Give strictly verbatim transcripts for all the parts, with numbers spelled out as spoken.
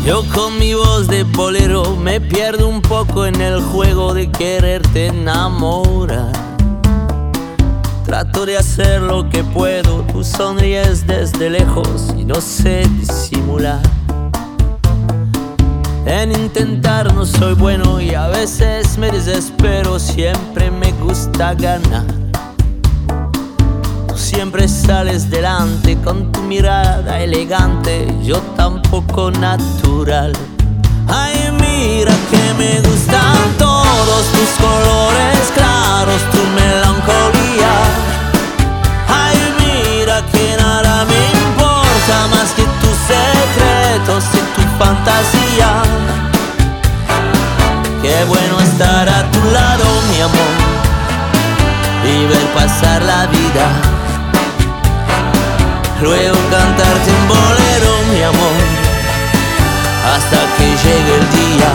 Yo con mi voz de bolero me pierdo un poco en el juego de quererte enamorar. Trato de hacer lo que puedo, tú sonríes desde lejos y no sé disimular. En intentar no soy bueno y a veces me desespero, siempre me gusta ganar. Tú siempre sales delante con tu mirada elegante, yo tampoco natural. Ay, mira que me gustan todos tus colores claros, tu melancolía. Ay, mira que nada me importa más que tus secretos y tu fantasía. Qué bueno estar a tu lado, mi amor, y ver pasar la vida. Luego cantarte un bolero, mi amor, hasta que llegue el día.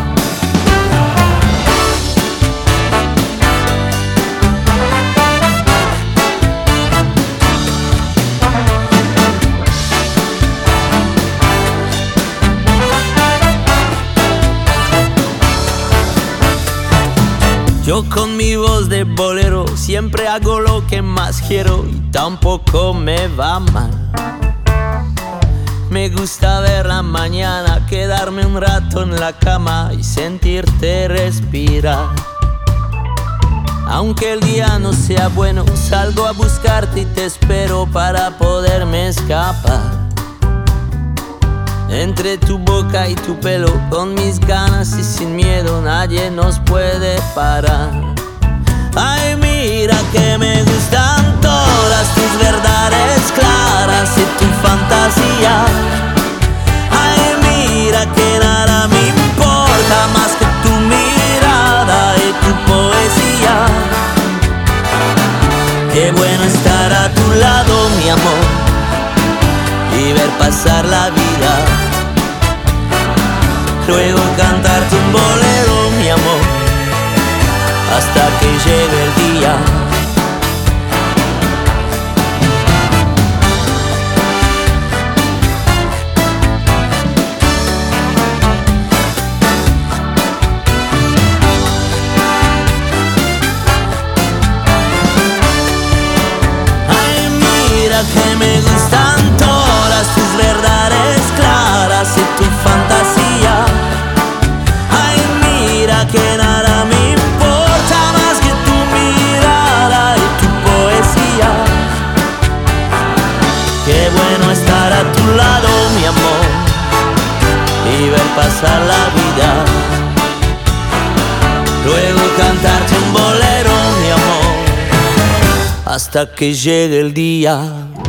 Yo con mi voz de bolero siempre hago lo que más quiero y tampoco me va mal. Me gusta ver la mañana, quedarme un rato en la cama y sentirte respirar. Aunque el día no sea bueno, salgo a buscarte y te espero para poderme escapar. Entre tu boca y tu pelo, con mis ganas y sin miedo, nadie nos puede parar. Ay, mira que me gustan todas tus verdades claras y tu fantasía. Ay, mira que nada me importa más que tu mirada y tu poesía. Qué bueno estar a tu lado, mi amor, y ver pasar la vida. Luego cantarte un bolero, mi amor, hasta que llegue el día. Ay, mira que me gustan todas tus verdades claras y tu fantasía. Ay, mira que nada me importa más que tu mirada y tu poesía. Qué bueno estar a tu lado, mi amor, y ver pasar la vida. Luego cantarte un bolero, mi amor, hasta que llegue el día.